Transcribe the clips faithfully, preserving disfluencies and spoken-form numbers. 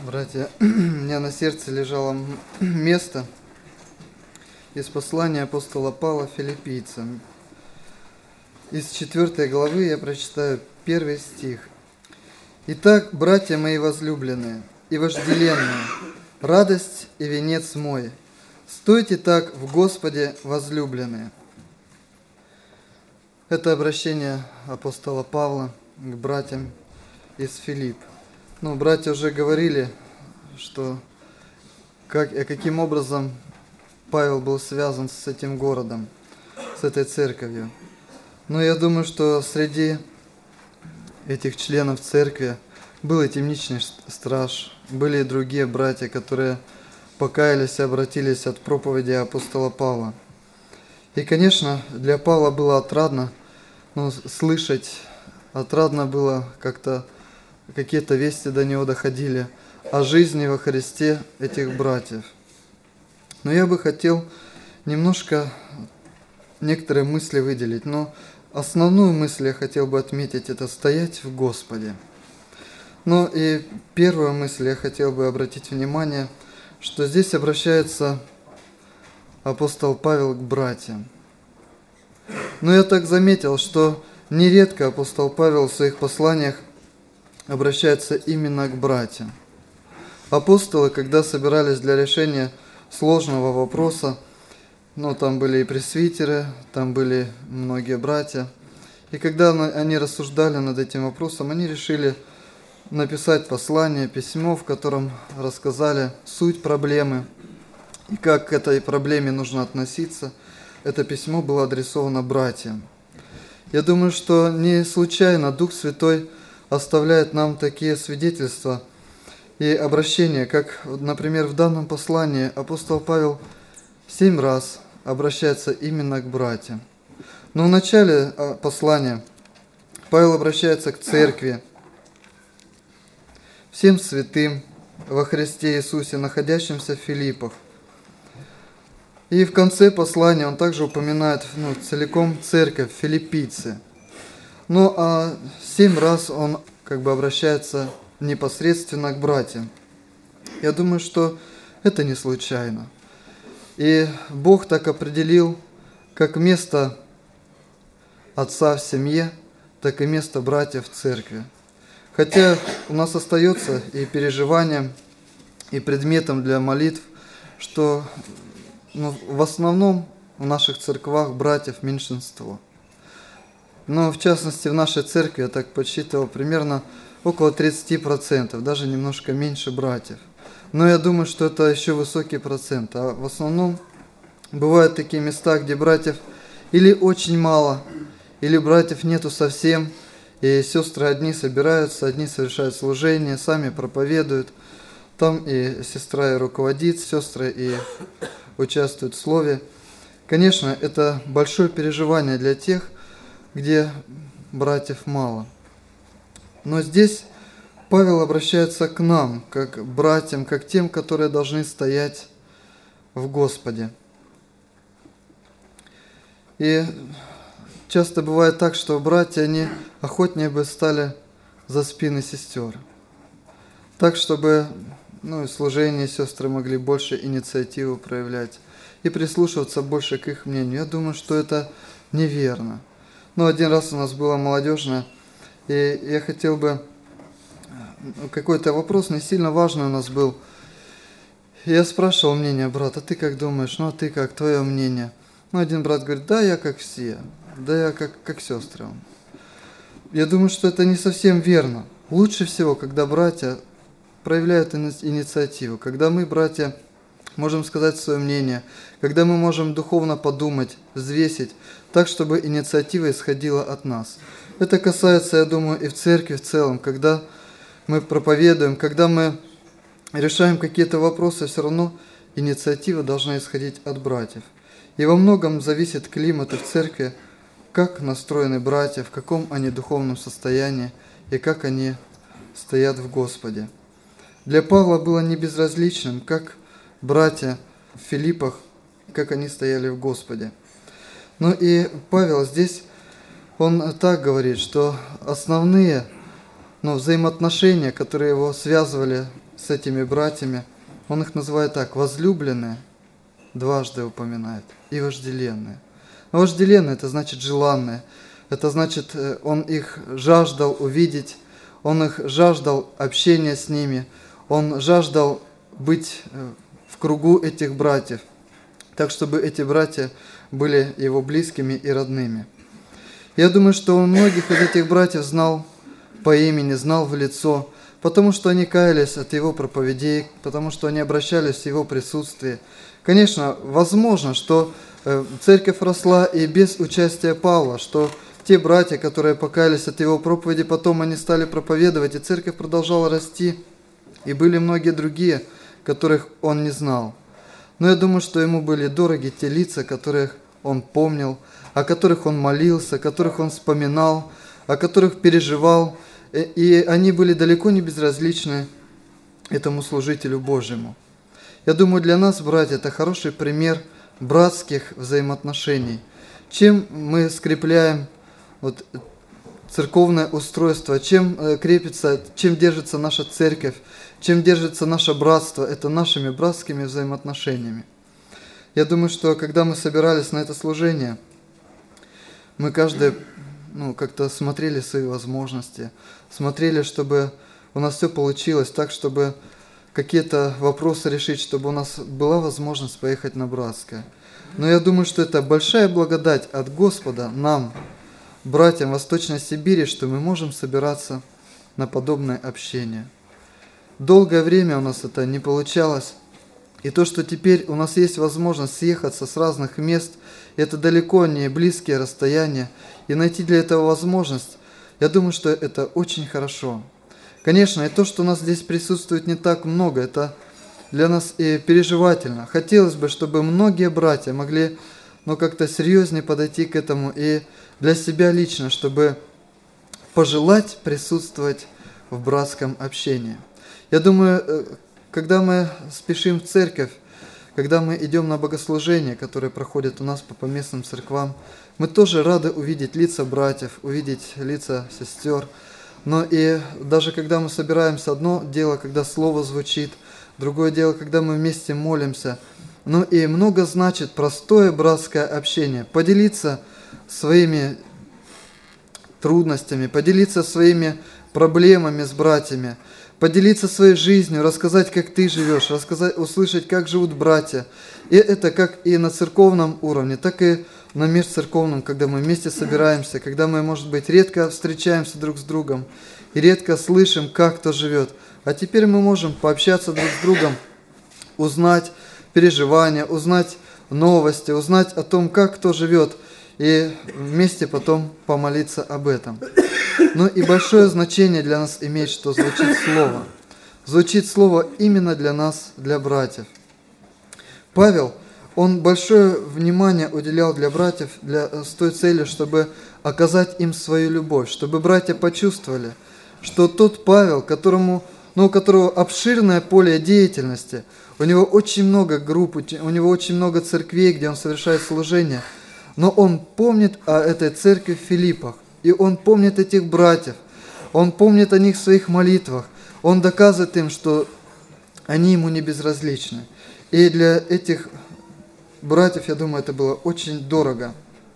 Братья, у меня на сердце лежало место из послания апостола Павла филиппийцам. Из четвёртой главы я прочитаю первый стих. «Итак, братья мои возлюбленные и вожделенные, радость и венец мой, стойте так в Господе, возлюбленные». Это обращение апостола Павла к братьям из Филипп. Ну, братья уже говорили, что как, каким образом Павел был связан с этим городом, с этой церковью. Но я думаю, что среди этих членов церкви был и темничный страж, были и другие братья, которые покаялись и обратились от проповеди апостола Павла. И, конечно, для Павла было отрадно ну, слышать, отрадно было как-то, какие-то вести до него доходили о жизни во Христе этих братьев. Но я бы хотел немножко некоторые мысли выделить, но основную мысль я хотел бы отметить – это стоять в Господе. Ну и первую мысль я хотел бы обратить внимание, что здесь обращается апостол Павел к братьям. Но я так заметил, что нередко апостол Павел в своих посланиях обращается именно к братьям. Апостолы, когда собирались для решения сложного вопроса, ну, там были и пресвитеры, там были многие братья, и когда они рассуждали над этим вопросом, они решили написать послание, письмо, в котором рассказали суть проблемы и как к этой проблеме нужно относиться. Это письмо было адресовано братьям. Я думаю, что не случайно Дух Святой оставляет нам такие свидетельства и обращения, как, например, в данном послании апостол Павел семь раз обращается именно к братьям. Но в начале послания Павел обращается к церкви, всем святым во Христе Иисусе, находящимся в Филиппах. И в конце послания он также упоминает ну, целиком церковь, филиппийцы. Ну а семь раз он как бы обращается непосредственно к братьям. Я думаю, что это не случайно. И Бог так определил, как место отца в семье, так и место братьев в церкви. Хотя у нас остается и переживанием, и предметом для молитв, что ну, в основном в наших церквах братьев меньшинство. Но в частности в нашей церкви, я так подсчитывал, примерно около тридцати процентов, даже немножко меньше братьев. Но я думаю, что это еще высокий процент. А в основном бывают такие места, где братьев или очень мало, или братьев нету совсем, и сестры одни собираются, одни совершают служение, сами проповедуют. Там и сестра и руководит, сестры и участвуют в слове. Конечно, это большое переживание для тех, где братьев мало. Но здесь Павел обращается к нам, как братьям, как тем, которые должны стоять в Господе. И часто бывает так, что братья, они охотнее бы стали за спины сестер. Так, чтобы ну, и служение сестры могли больше инициативу проявлять и прислушиваться больше к их мнению. Я думаю, что это неверно. Но один раз у нас было молодежное, и я хотел бы... Какой-то вопрос не сильно важный у нас был. Я спрашивал мнение брата, ты как думаешь, ну а ты как, твое мнение? Ну, один брат говорит, да, я как все, да, я как, как сестры. Я думаю, что это не совсем верно. Лучше всего, когда братья проявляют инициативу, когда мы, братья, можем сказать свое мнение, когда мы можем духовно подумать, взвесить, так, чтобы инициатива исходила от нас. Это касается, я думаю, и в церкви в целом, когда мы проповедуем, когда мы решаем какие-то вопросы, все равно инициатива должна исходить от братьев. И во многом зависит климат в церкви, как настроены братья, в каком они духовном состоянии и как они стоят в Господе. Для Павла было не безразличным, как братья в Филиппах, как они стояли в Господе. Но и Павел здесь, он так говорит, что основные но взаимоотношения, которые его связывали с этими братьями. Он их называет так: возлюбленные, дважды упоминает, и вожделенные. Но вожделенные — это значит желанные. Это значит, он их жаждал увидеть, он их жаждал общения с ними, он жаждал быть в кругу этих братьев, так, чтобы эти братья были его близкими и родными. Я думаю, что он многих из этих братьев знал по имени, знал в лицо, потому что они каялись от его проповедей, потому что они обращались в его присутствии. Конечно, возможно, что церковь росла и без участия Павла, что те братья, которые покаялись от его проповеди, потом они стали проповедовать, и церковь продолжала расти, и были многие другие, которых он не знал. Но я думаю, что ему были дороги те лица, которых он помнил, о которых он молился, о которых он вспоминал, о которых переживал, и они были далеко не безразличны этому служителю Божьему. Я думаю, для нас, братья, это хороший пример братских взаимоотношений. Чем мы скрепляем вот церковное устройство, чем крепится, чем держится наша церковь, чем держится наше братство, это нашими братскими взаимоотношениями. Я думаю, что когда мы собирались на это служение, мы каждый ну, как-то смотрели свои возможности, смотрели, чтобы у нас все получилось так, чтобы какие-то вопросы решить, чтобы у нас была возможность поехать на братское. Но я думаю, что это большая благодать от Господа нам, братьям Восточной Сибири, что мы можем собираться на подобное общение. Долгое время у нас это не получалось. И то, что теперь у нас есть возможность съехаться с разных мест, это далеко не близкие расстояния, и найти для этого возможность, я думаю, что это очень хорошо. Конечно, и то, что у нас здесь присутствует не так много, это для нас и переживательно. Хотелось бы, чтобы многие братья могли ну, как-то серьезнее подойти к этому, и для себя лично, чтобы пожелать присутствовать в братском общении. Я думаю, когда мы спешим в церковь, когда мы идем на богослужения, которые проходят у нас по поместным церквам, мы тоже рады увидеть лица братьев, увидеть лица сестер. Но и даже когда мы собираемся, одно дело, когда слово звучит, другое дело, когда мы вместе молимся. Ну и много значит простое братское общение. Поделиться своими трудностями, поделиться своими проблемами с братьями, поделиться своей жизнью, рассказать, как ты живешь, рассказать, услышать, как живут братья. И это как и на церковном уровне, так и на межцерковном, когда мы вместе собираемся, когда мы, может быть, редко встречаемся друг с другом и редко слышим, как кто живет. А теперь мы можем пообщаться друг с другом, узнать переживания, узнать новости, узнать о том, как кто живет, и вместе потом помолиться об этом. Ну и большое значение для нас имеет, что звучит Слово. Звучит Слово именно для нас, для братьев. Павел, он большое внимание уделял для братьев для, с той целью, чтобы оказать им свою любовь, чтобы братья почувствовали, что тот Павел, которому, ну, у которого обширное поле деятельности, у него очень много групп, у него очень много церквей, где он совершает служение, но он помнит о этой церкви в Филиппах, и он помнит этих братьев, он помнит о них в своих молитвах, он доказывает им, что они ему не безразличны. И для этих братьев, я думаю, это было очень дорого.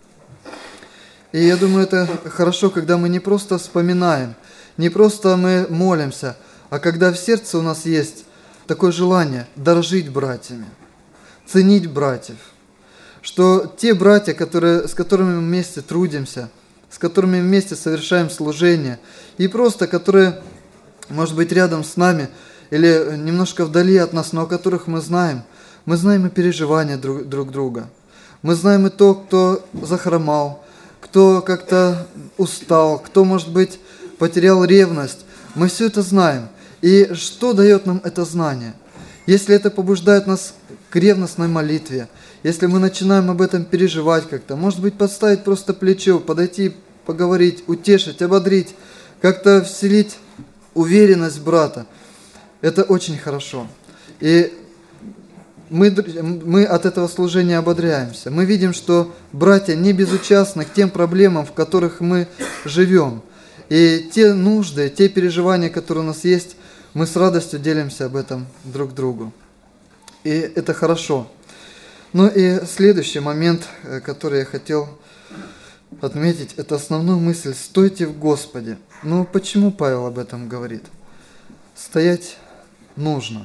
И я думаю, это хорошо, когда мы не просто вспоминаем, не просто мы молимся, а когда в сердце у нас есть такое желание дорожить братьями, ценить братьев, что те братья, которые, с которыми мы вместе трудимся, с которыми вместе совершаем служение, и просто которые, может быть, рядом с нами или немножко вдали от нас, но о которых мы знаем, мы знаем и переживания друг, друг друга. Мы знаем и то, кто захромал, кто как-то устал, кто, может быть, потерял ревность. Мы все это знаем. И что дает нам это знание? Если это побуждает нас к ревностной молитве, если мы начинаем об этом переживать как-то, может быть, подставить просто плечо, подойти, поговорить, утешить, ободрить, как-то вселить уверенность в брата, это очень хорошо. И мы, мы от этого служения ободряемся. Мы видим, что братья не безучастны к тем проблемам, в которых мы живем. И те нужды, те переживания, которые у нас есть, мы с радостью делимся об этом друг другу. И это хорошо. Ну и следующий момент, который я хотел отметить, это основную мысль: «Стойте в Господе». Ну почему Павел об этом говорит? Стоять нужно.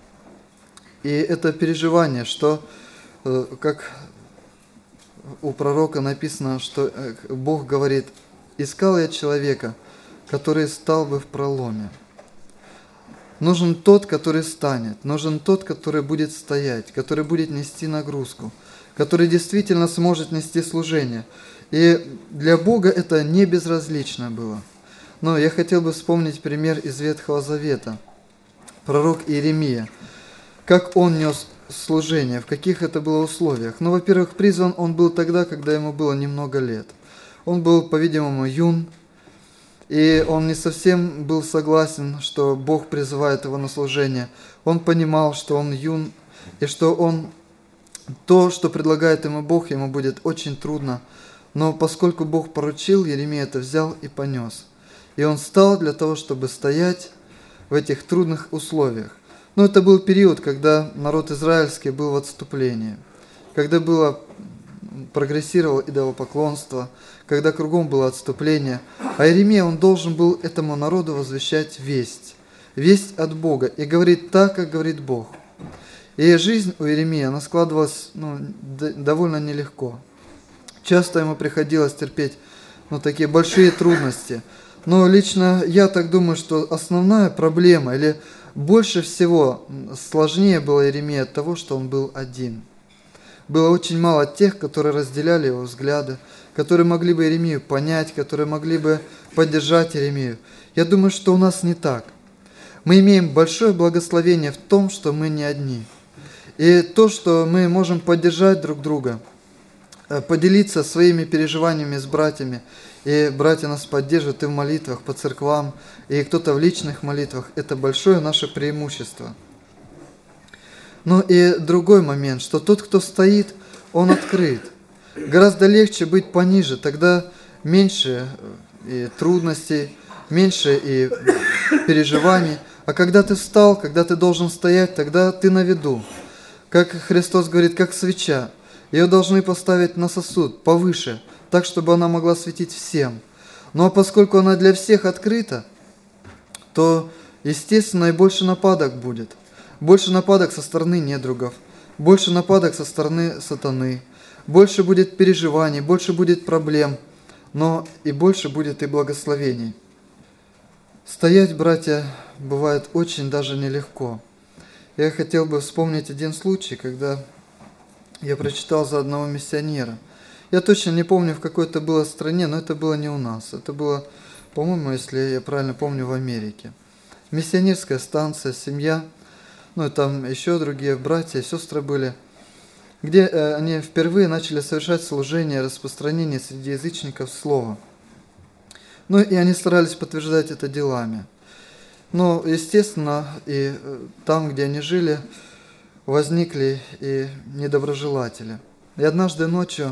И это переживание, что, как у пророка написано, что Бог говорит: «Искал я человека, который стал бы в проломе». Нужен тот, который станет, нужен тот, который будет стоять, который будет нести нагрузку, который действительно сможет нести служение. И для Бога это не безразлично было. Но я хотел бы вспомнить пример из Ветхого Завета. Пророк Иеремия. Как он нес служение, в каких это было условиях. Ну, во-первых, призван он был тогда, когда ему было немного лет. Он был, по-видимому, юн, и он не совсем был согласен, что Бог призывает его на служение. Он понимал, что он юн, и что он то, что предлагает ему Бог, ему будет очень трудно. Но поскольку Бог поручил, Иеремия это взял и понес. И он стал для того, чтобы стоять в этих трудных условиях. Но это был период, когда народ израильский был в отступлении, когда было прогрессировало идолопоклонство, когда кругом было отступление. А Иеремия, он должен был этому народу возвещать весть, весть от Бога, и говорить так, как говорит Бог. И жизнь у Иеремии, она складывалась ну, довольно нелегко. Часто ему приходилось терпеть ну, такие большие трудности. Но лично я так думаю, что основная проблема, или больше всего сложнее было Иеремии от того, что он был один. Было очень мало тех, которые разделяли его взгляды, которые могли бы Иеремию понять, которые могли бы поддержать Иеремию. Я думаю, что у нас не так. Мы имеем большое благословение в том, что мы не одни. И то, что мы можем поддержать друг друга, поделиться своими переживаниями с братьями, и братья нас поддерживают и в молитвах по церквам, и кто-то в личных молитвах, это большое наше преимущество. Ну и другой момент, что тот, кто стоит, он открыт. Гораздо легче быть пониже, тогда меньше и трудностей, меньше и переживаний. А когда ты встал, когда ты должен стоять, тогда ты на виду. Как Христос говорит, как свеча. Ее должны поставить на сосуд повыше, так, чтобы она могла светить всем. Но поскольку она для всех открыта, то, естественно, и больше нападок будет. Больше нападок со стороны недругов, больше нападок со стороны сатаны, больше будет переживаний, больше будет проблем, но и больше будет и благословений. Стоять, братья, бывает очень даже нелегко. Я хотел бы вспомнить один случай, когда я прочитал за одного миссионера. Я точно не помню, в какой это было стране, но это было не у нас. Это было, по-моему, если я правильно помню, в Америке. Миссионерская станция, семья, ну и там еще другие братья, сестры были, где э, они впервые начали совершать служение, распространение среди язычников слова. Ну и они старались подтверждать это делами. Но, естественно, и там, где они жили, возникли и недоброжелатели. И однажды ночью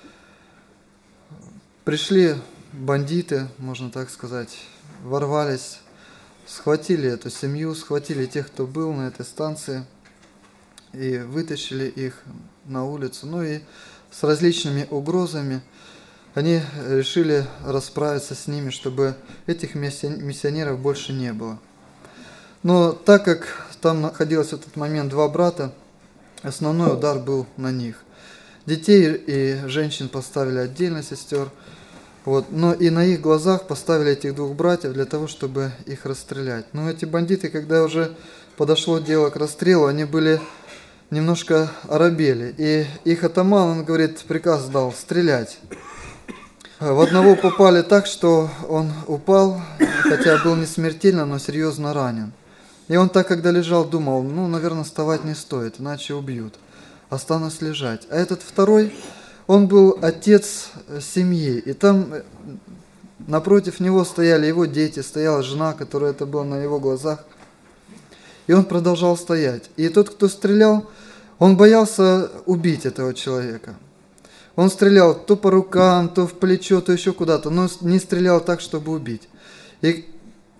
пришли бандиты, можно так сказать, ворвались, схватили эту семью, схватили тех, кто был на этой станции, и вытащили их на улицу. Ну и с различными угрозами они решили расправиться с ними, чтобы этих миссионеров больше не было. Но так как там находилось в этот момент два брата, основной удар был на них. Детей и женщин поставили отдельно, сестер. Вот. Но и на их глазах поставили этих двух братьев для того, чтобы их расстрелять. Но эти бандиты, когда уже подошло дело к расстрелу, они были немножко оробели. И их атаман, он говорит, приказ дал стрелять. В одного попали так, что он упал, хотя был не смертельно, но серьезно ранен. И он так, когда лежал, думал, ну, наверное, вставать не стоит, иначе убьют. Останусь лежать. А этот второй, он был отец семьи. И там напротив него стояли его дети, стояла жена, которая это была на его глазах. И он продолжал стоять. И тот, кто стрелял, он боялся убить этого человека. Он стрелял то по рукам, то в плечо, то еще куда-то, но не стрелял так, чтобы убить. И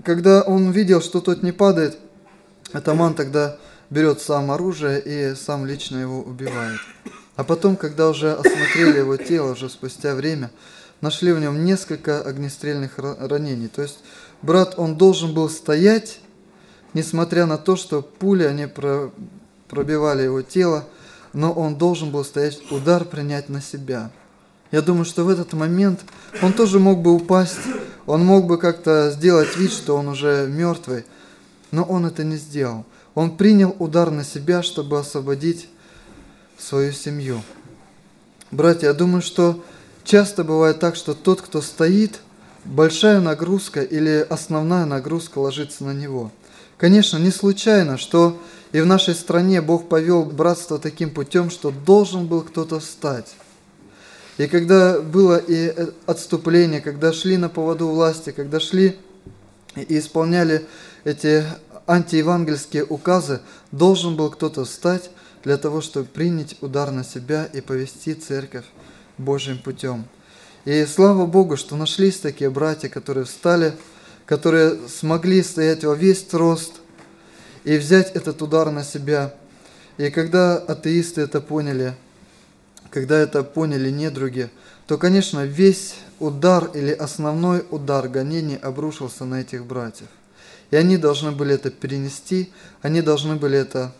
когда он видел, что тот не падает, атаман тогда берет сам оружие и сам лично его убивает. А потом, когда уже осмотрели его тело, уже спустя время, нашли в нем несколько огнестрельных ранений. То есть брат, он должен был стоять, несмотря на то, что пули, они пробивали его тело, но он должен был стоять, удар принять на себя. Я думаю, что в этот момент он тоже мог бы упасть, он мог бы как-то сделать вид, что он уже мертвый, но он это не сделал. Он принял удар на себя, чтобы освободить свою семью. Братья, я думаю, что часто бывает так, что тот, кто стоит, большая нагрузка или основная нагрузка ложится на него. Конечно, не случайно, что и в нашей стране Бог повел братство таким путем, что должен был кто-то встать. И когда было и отступление, когда шли на поводу власти, когда шли и исполняли эти антиевангельские указы, должен был кто-то встать для того, чтобы принять удар на себя и повести церковь Божьим путем. И слава Богу, что нашлись такие братья, которые встали, которые смогли стоять во весь рост и взять этот удар на себя. И когда атеисты это поняли, когда это поняли недруги, то, конечно, весь удар или основной удар гонений обрушился на этих братьев. И они должны были это перенести, они должны были это,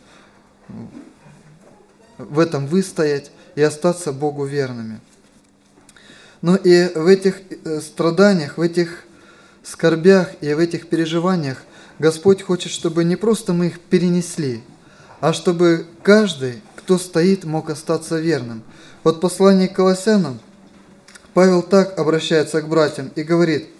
в этом выстоять и остаться Богу верными. Но и в этих страданиях, в этих скорбях и в этих переживаниях Господь хочет, чтобы не просто мы их перенесли, а чтобы каждый, кто стоит, мог остаться верным. Вот в послании к Колоссянам Павел так обращается к братьям и говорит: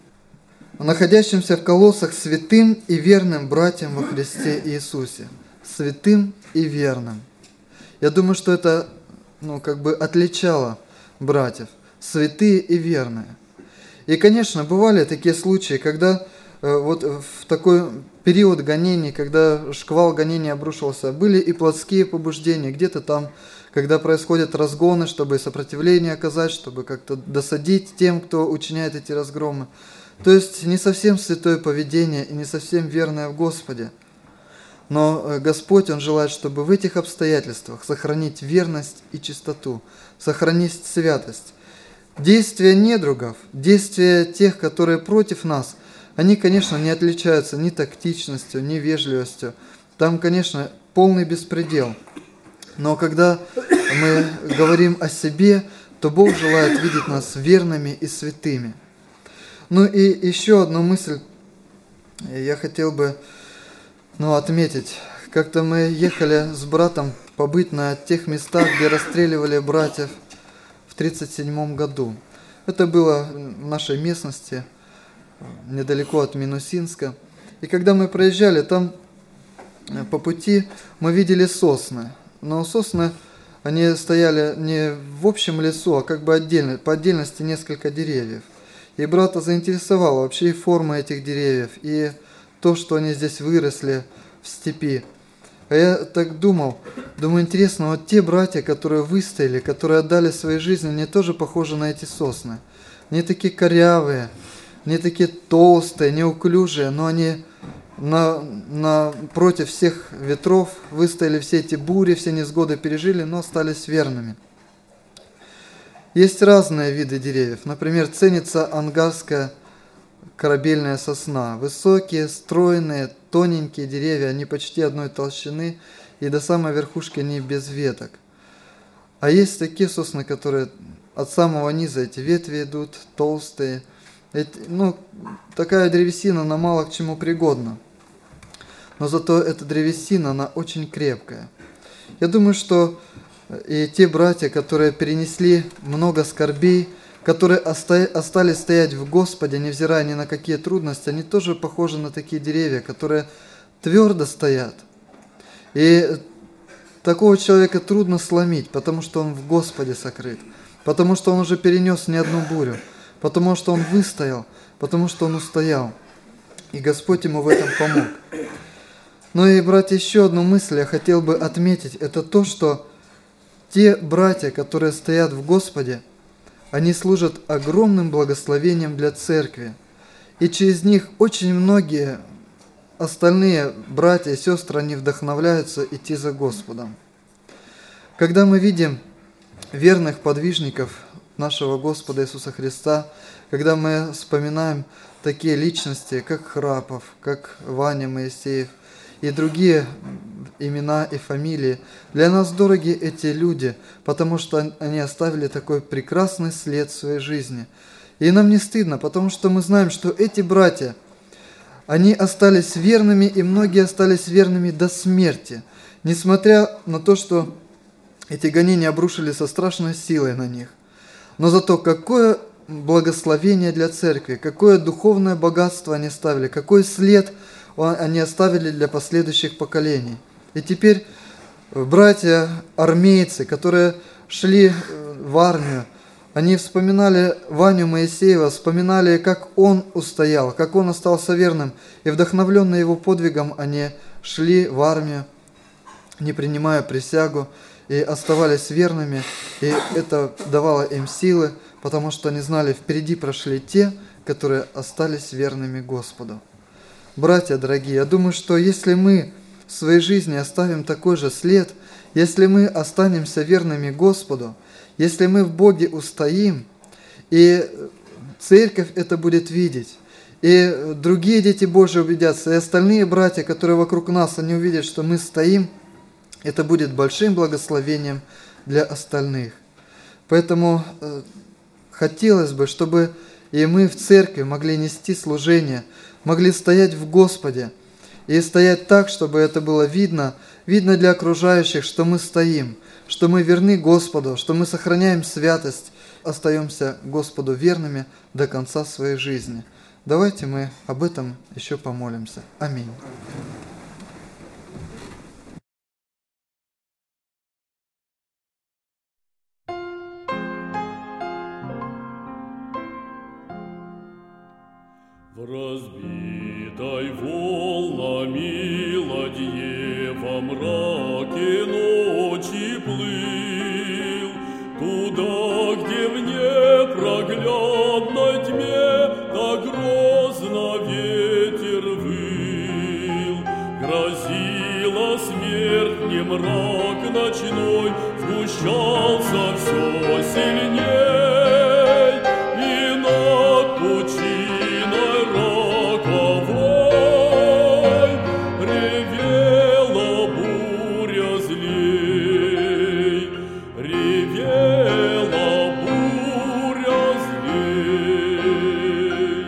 находящимся в Колоссах святым и верным братьям во Христе Иисусе. Святым и верным. Я думаю, что это, ну, как бы отличало братьев. Святые и верные. И, конечно, бывали такие случаи, когда э, вот в такой период гонений, когда шквал гонений обрушился, были и плотские побуждения, где-то там, когда происходят разгоны, чтобы сопротивление оказать, чтобы как-то досадить тем, кто учиняет эти разгромы. То есть не совсем святое поведение и не совсем верное в Господе. Но Господь, Он желает, чтобы в этих обстоятельствах сохранить верность и чистоту, сохранить святость. Действия недругов, действия тех, которые против нас, они, конечно, не отличаются ни тактичностью, ни вежливостью. Там, конечно, полный беспредел. Но когда мы говорим о себе, то Бог желает видеть нас верными и святыми. Ну и еще одну мысль я хотел бы ну, отметить. Как-то мы ехали с братом побыть на тех местах, где расстреливали братьев в тридцать седьмом году. Это было в нашей местности, недалеко от Минусинска. И когда мы проезжали, там по пути мы видели сосны. Но сосны, они стояли не в общем лесу, а как бы отдельно, по отдельности несколько деревьев. И брата заинтересовала вообще и форма этих деревьев, и то, что они здесь выросли в степи. А я так думал, думаю, интересно, вот те братья, которые выстояли, которые отдали свои жизни, они тоже похожи на эти сосны. Они такие корявые, они такие толстые, неуклюжие, но они на, на, против всех ветров выстояли, все эти бури, все невзгоды пережили, но остались верными. Есть разные виды деревьев. Например, ценится ангарская корабельная сосна. Высокие, стройные, тоненькие деревья, они почти одной толщины, и до самой верхушки они без веток. А есть такие сосны, которые от самого низа эти ветви идут, толстые. Эти, ну, такая древесина, она мало к чему пригодна. Но зато эта древесина, она очень крепкая. Я думаю, что и те братья, которые перенесли много скорбей, которые остались стоять в Господе, невзирая ни на какие трудности, они тоже похожи на такие деревья, которые твердо стоят. И такого человека трудно сломить, потому что он в Господе сокрыт, потому что он уже перенес не одну бурю, потому что он выстоял, потому что он устоял. И Господь ему в этом помог. Ну и, братья, еще одну мысль я хотел бы отметить. Это то, что те братья, которые стоят в Господе, они служат огромным благословением для церкви. И через них очень многие остальные братья и сестры, они вдохновляются идти за Господом. Когда мы видим верных подвижников нашего Господа Иисуса Христа, когда мы вспоминаем такие личности, как Храпов, как Ваня Моисеев и другие имена и фамилии, для нас дороги эти люди, потому что они оставили такой прекрасный след в своей жизни. И нам не стыдно, потому что мы знаем, что эти братья, они остались верными, и многие остались верными до смерти, несмотря на то, что эти гонения обрушились со страшной силой на них. Но зато какое благословение для церкви, какое духовное богатство они оставили, какой след они оставили для последующих поколений. И теперь братья-армейцы, которые шли в армию, они вспоминали Ваню Моисеева, вспоминали, как он устоял, как он остался верным, и вдохновленные его подвигом они шли в армию, не принимая присягу, и оставались верными, и это давало им силы, потому что они знали, впереди прошли те, которые остались верными Господу. Братья дорогие, я думаю, что если мы в своей жизни оставим такой же след, если мы останемся верными Господу, если мы в Боге устоим, и церковь это будет видеть, и другие дети Божьи убедятся, и остальные братья, которые вокруг нас, они увидят, что мы стоим, это будет большим благословением для остальных. Поэтому э, хотелось бы, чтобы и мы в церкви могли нести служение, могли стоять в Господе и стоять так, чтобы это было видно, видно для окружающих, что мы стоим, что мы верны Господу, что мы сохраняем святость, остаемся Господу верными до конца своей жизни. Давайте мы об этом еще помолимся. Аминь. В разбитой волнами ладье во мраке ночи плыл, туда, где в непроглядной тьме так грозно ветер выл. Грозила смерть, не мрак ночной, сгущался все сильней, и над пучиной роковой ревела буря злей, ревела буря злей.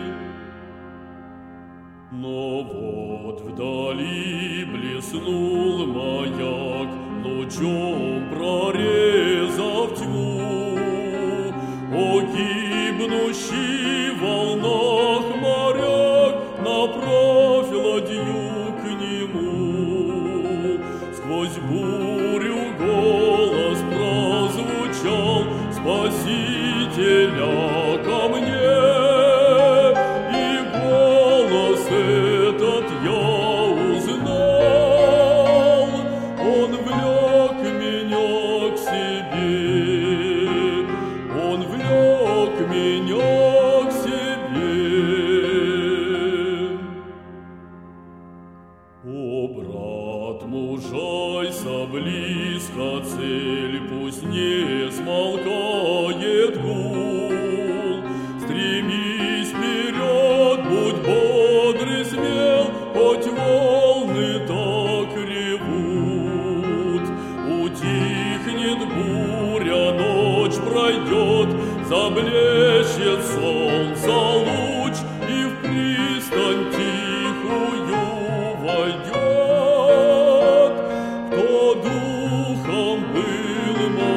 Но вот вдали блеснул маяк, лучом прорезав тьму. О, гибнущий в волнах моряк, направь ладью к нему. Сквозь бурю голос прозвучал Спасителя ко мне, и голос этот я узнал. Он влек меня к себе, он влек меня к себе. О, брат, мужайся близко, цель пусть не смолкает гул. Стремись вперед, будь бодрый, смел, хоть волны так ревут. Утихнет буря, ночь пройдет, заблещет солнце луч, и в пристань тихую войдет. Кто духом был мой,